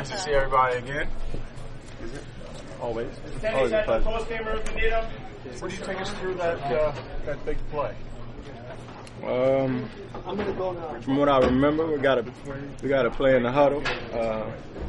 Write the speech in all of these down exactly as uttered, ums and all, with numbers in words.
Nice to see everybody again. Always. Always a pleasure. What do you take us through that uh, that big play? Um, from what I remember, we got a we got a play in the huddle. Uh,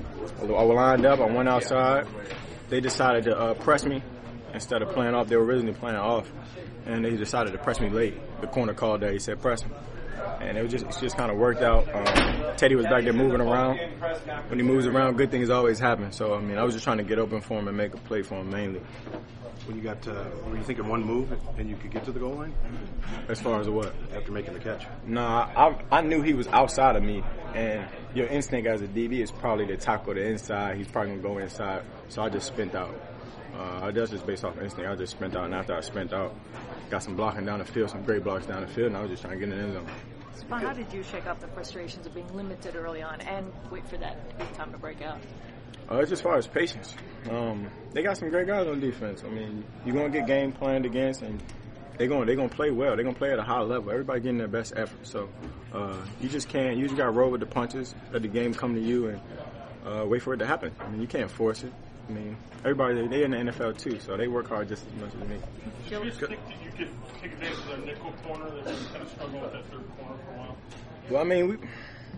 I lined up. I went outside. They decided to uh, press me instead of playing off. They were originally playing off, and they decided to press me late. The corner called that. He said press me, and it was just it just kind of worked out. Um, Teddy was back there moving around. When he moves around, good things always happen. So I mean, I was just trying to get open for him and make a play for him mainly. When you got, uh, were you thinking one move and you could get to the goal line? As far as what? After making the catch. Nah, I I knew he was outside of me, and your instinct as a D B is probably to tackle the inside. He's probably gonna go inside, so I just spent out. Uh, that's just based off instinct. I just spent out, and after I spent out, got some blocking down the field, some great blocks down the field, and I was just trying to get in the end zone. Spawn, how did you shake off the frustrations of being limited early on and wait for that big time to break out? Uh, it's as far as patience. Um, they got some great guys on defense. I mean, you're going to get game planned against, and they're going they're going to play well. They're going to play at a high level. Everybody getting their best effort. So uh, you just can't, you just got to roll with the punches, let the game come to you, and uh, wait for it to happen. I mean, you can't force it. I mean, everybody, they in the N F L too, so they work hard just as much as me. Did you think that you could take advantage of the nickel corner that was kind of struggling with that third corner for a while? Well, I mean, we,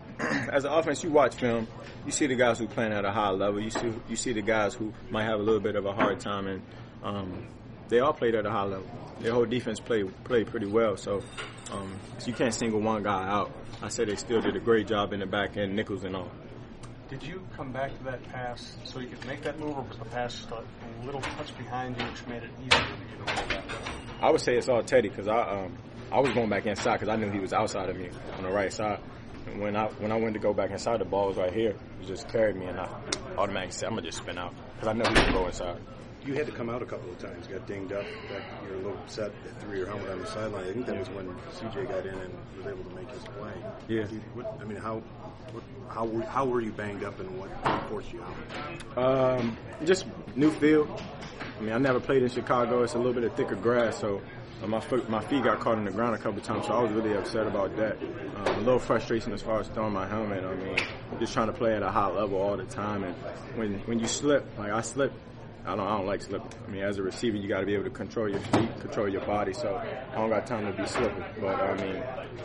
as an offense, you watch film, you see the guys who playing at a high level. You see, you see the guys who might have a little bit of a hard time, and um, they all played at a high level. Their whole defense played played pretty well, so, um, so you can't single one guy out. I say they still did a great job in the back end, nickels and all. Did you come back to that pass so you could make that move, or was the pass a little touch behind you, which made it easier to get over that? I would say it's all Teddy, because I um, I was going back inside because I knew he was outside of me on the right side. And when I when I went to go back inside, the ball was right here. It just carried me, and I automatically said, I'm going to just spin out because I know he would go inside. You had to come out a couple of times, got dinged up, got, you were a little upset, threw your helmet on the sideline. I think that was when C J got in and was able to make his play. Yeah. You, what, I mean, how what, how were, how were you banged up, and what forced you out? Um, just new field. I mean, I never played in Chicago. It's a little bit of thicker grass, so uh, my foot, my feet got caught in the ground a couple of times, so I was really upset about that. Um, a little frustration as far as throwing my helmet. I mean, just trying to play at a high level all the time, and when when you slip, like I slipped, I don't, I don't like slipping. I mean, as a receiver, you got to be able to control your feet, control your body. So I don't got time to be slipping. But I mean,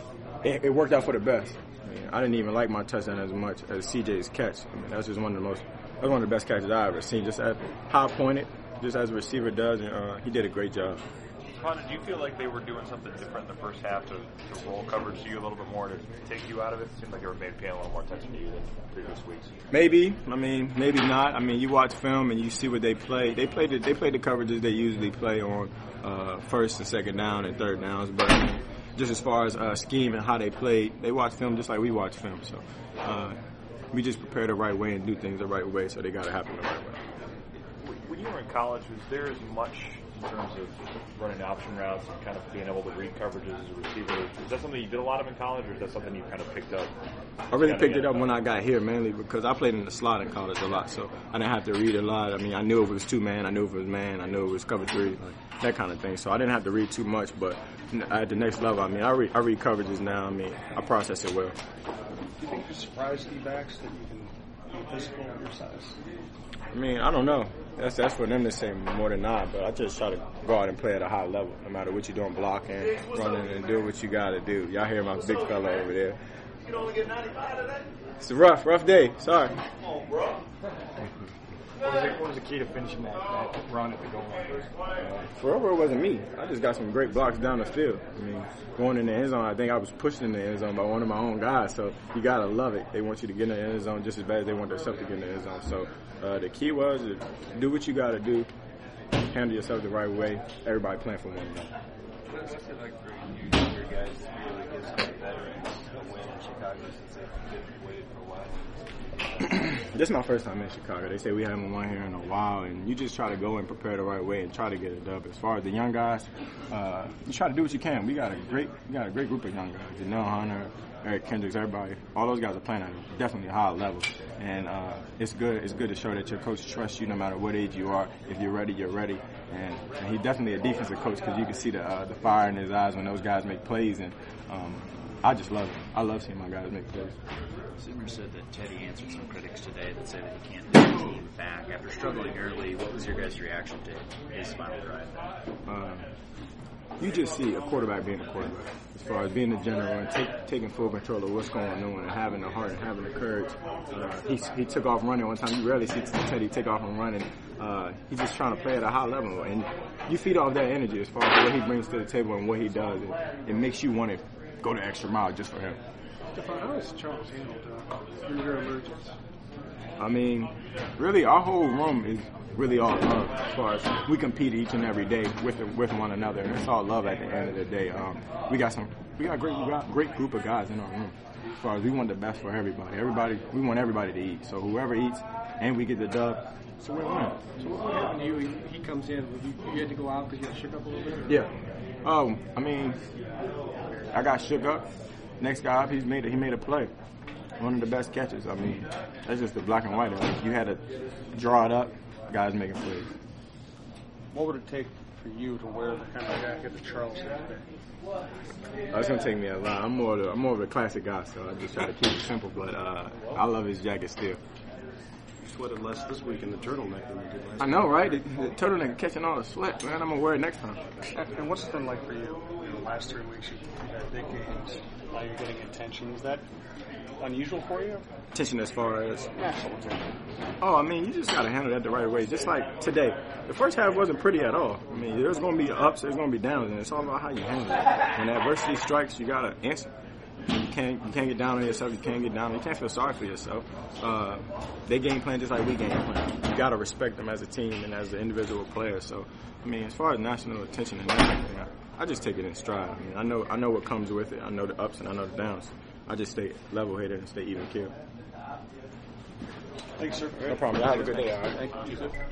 it, it worked out for the best. I mean, I didn't even like my touchdown as much as C J's catch. I mean, that's just one of the most, that's one of the best catches I ever seen. Just at high pointed, just as a receiver does, and uh, he did a great job. Ron, did you feel like they were doing something different in the first half to, to roll coverage to you a little bit more to take you out of it? It seemed like they were maybe paying a little more attention to you than previous weeks. Maybe. I mean, maybe not. I mean, you watch film and you see what they play. They play the, they play the coverages they usually play on uh, first and second down and third downs. But I mean, just as far as uh, scheme and how they played, they watch film just like we watch film. So uh, we just prepare the right way and do things the right way, so they got to happen the right way. When you were in college, was there as much in terms of running option routes and kind of being able to read coverages as a receiver? Is that something you did a lot of in college, or is that something you kind of picked up? I really picked it up when I got here, mainly because I played in the slot in college a lot, so I didn't have to read a lot. I mean, I knew if it was two-man, I knew if it was man, I knew it was cover three, like that kind of thing. So I didn't have to read too much, but at the next level, I mean, I read, I read coverages now. I mean, I process it well. Do you think you're surprised, D-backs, that you can be physical on your size? I mean, I don't know. That's that's for them to say more than not, but I just try to go out and play at a high level, no matter what you're doing, blocking, running, and doing what you got to do. Y'all hear my big fella over there. It's a rough, rough day. Sorry. What was, it, what was the key to finishing that, that run at the goal line? Forever, it wasn't me. I just got some great blocks down the field. I mean, going in the end zone, I think I was pushed in the end zone by one of my own guys, so you got to love it. They want you to get in the end zone just as bad as they want themselves to get in the end zone. So uh, the key was to do what you got to do, handle yourself the right way, everybody playing for one another. What's it like for you, your guys, to be able to give some veterans a win in Chicago since they've waited for a while? This is my first time in Chicago. They say we haven't won here in a while, and you just try to go and prepare the right way and try to get a dub. As far as the young guys, uh, you try to do what you can. We got a great, we got a great group of young guys. Janelle Hunter, Eric Kendricks, everybody. All those guys are playing at definitely a high level, and uh, it's good. It's good to show that your coach trusts you no matter what age you are. If you're ready, you're ready. And, and he's definitely a defensive coach because you can see the uh, the fire in his eyes when those guys make plays, and um, I just love it. I love seeing my guys make plays. Zimmer said that Teddy answered some critics today that say that he can't lead the team back. After struggling early, what was your guys' reaction to his final drive? Um, you just see a quarterback being a quarterback. As far as being the general and take, taking full control of what's going on and having the heart and having the courage. Uh, he, he took off running one time. You rarely see Teddy take off and running. Uh, he's just trying to play at a high level. And you feed off that energy as far as what he brings to the table and what he does. It, it makes you want to go the extra mile just for him. Stephon, how has Charles handled uh, your emergence? I mean, really, our whole room is really all love. As far as we compete each and every day with with one another, and it's all love at the end of the day. Um, we got some, we got great, we got great group of guys in our room. As far as we want the best for everybody. Everybody, we want everybody to eat. So whoever eats and we get the dub, so we're winning. So what happened to you? He, he comes in. You, you had to go out because you got shook up a little bit? Yeah. Um, I mean, I got shook up. Next guy up, he's made a, he made a play. One of the best catches. I mean, that's just the black and white of it. You had to draw it up. Guys making plays. What would it take for you to wear the kind of jacket that Charles had today? Uh, it's gonna take me a lot. I'm more of a, I'm more of a classic guy, so I just try to keep it simple. But uh, I love his jacket still. You sweated less this week in the turtleneck than you did last I know, right? The, the turtleneck catching all the sweat, man. I'm gonna wear it next time. And what's it been like for you? In the last three weeks, you've had big games. Now you're getting attention. Is that unusual for you? Attention as far as National attention. Oh, I mean, you just got to handle that the right way. Just like today, the first half wasn't pretty at all. I mean, there's going to be ups, there's going to be downs, and it's all about how you handle it. When adversity strikes, you got to answer. You can't you can't get down on yourself. You can't get down. You can't feel sorry for yourself. Uh, they game plan just like we game plan. You got to respect them as a team and as an individual player. So, I mean, as far as national attention and everything, I, I just take it in stride. I mean, I know I know what comes with it. I know the ups and I know the downs. I just stay level-headed and stay even-keeled. Thanks, sir. No problem. Y'all have a good day. All right. Thank you.